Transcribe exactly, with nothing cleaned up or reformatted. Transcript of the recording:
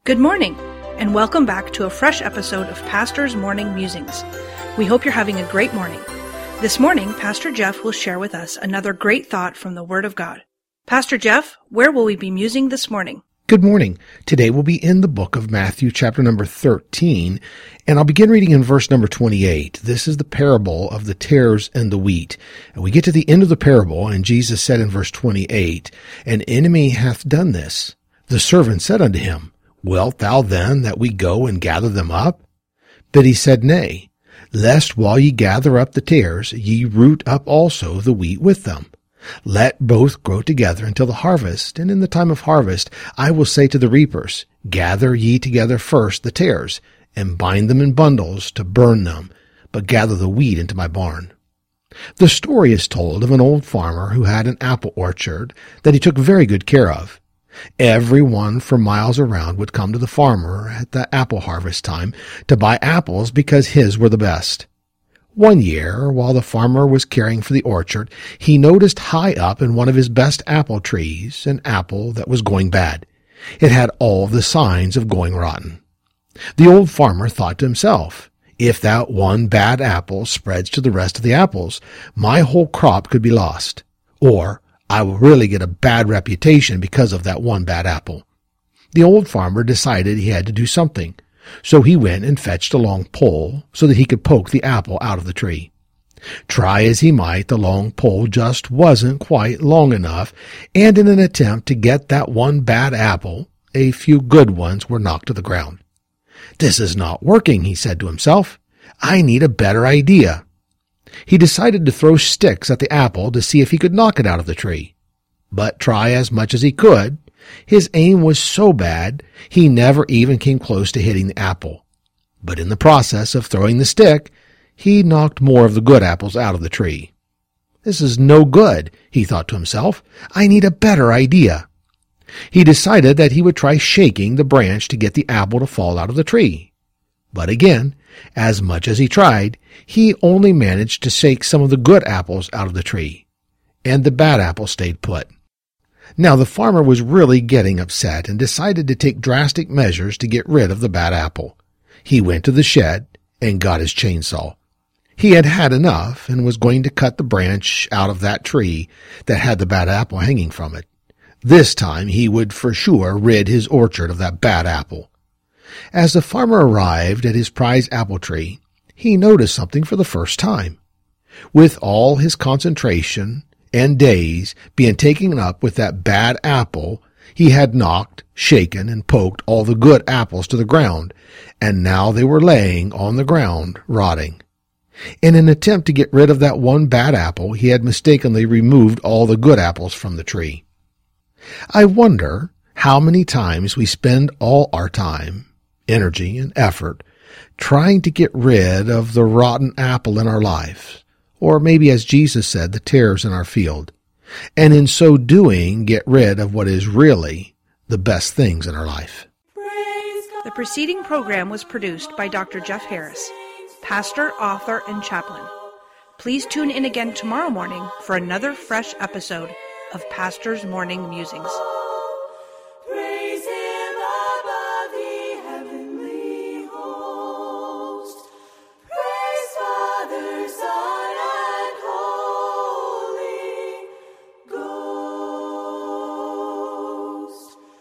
Good morning, and welcome back to a fresh episode of Pastor's Morning Musings. We hope you're having a great morning. This morning, Pastor Jeff will share with us another great thought from the Word of God. Pastor Jeff, where will we be musing this morning? Good morning. Today we'll be in the book of Matthew, chapter number thirteen, and I'll begin reading in verse number twenty-eight. This is the parable of the tares and the wheat. And we get to the end of the parable, and Jesus said in verse twenty-eight, "An enemy hath done this. The servant said unto him, Wilt thou then that we go and gather them up? But he said, Nay, lest while ye gather up the tares, ye root up also the wheat with them. Let both grow together until the harvest, and in the time of harvest I will say to the reapers, Gather ye together first the tares, and bind them in bundles to burn them, but gather the wheat into my barn." The story is told of an old farmer who had an apple orchard that he took very good care of. Everyone for miles around would come to the farmer at the apple harvest time to buy apples because his were the best. One year, while the farmer was caring for the orchard, he noticed high up in one of his best apple trees an apple that was going bad. It had all the signs of going rotten. The old farmer thought to himself, if that one bad apple spreads to the rest of the apples, my whole crop could be lost. Or I will really get a bad reputation because of that one bad apple. The old farmer decided he had to do something, so he went and fetched a long pole so that he could poke the apple out of the tree. Try as he might, the long pole just wasn't quite long enough, and in an attempt to get that one bad apple, a few good ones were knocked to the ground. "This is not working," he said to himself. "I need a better idea." He decided to throw sticks at the apple to see if he could knock it out of the tree. But try as much as he could, his aim was so bad he never even came close to hitting the apple. But in the process of throwing the stick, he knocked more of the good apples out of the tree. "This is no good," he thought to himself. "I need a better idea." He decided that he would try shaking the branch to get the apple to fall out of the tree. But again, as much as he tried, he only managed to shake some of the good apples out of the tree, and the bad apple stayed put. Now the farmer was really getting upset and decided to take drastic measures to get rid of the bad apple. He went to the shed and got his chainsaw. He had had enough and was going to cut the branch out of that tree that had the bad apple hanging from it. This time he would for sure rid his orchard of that bad apple. As the farmer arrived at his prize apple tree, he noticed something for the first time. With all his concentration and days being taken up with that bad apple, he had knocked, shaken, and poked all the good apples to the ground, and now they were laying on the ground, rotting. In an attempt to get rid of that one bad apple, he had mistakenly removed all the good apples from the tree. I wonder how many times we spend all our time, energy, and effort trying to get rid of the rotten apple in our life, or maybe as Jesus said, the tares in our field, and in so doing get rid of what is really the best things in our life. The preceding program was produced by Doctor Jeff Harris, pastor, author, and chaplain. Please tune in again tomorrow morning for another fresh episode of Pastor's Morning Musings.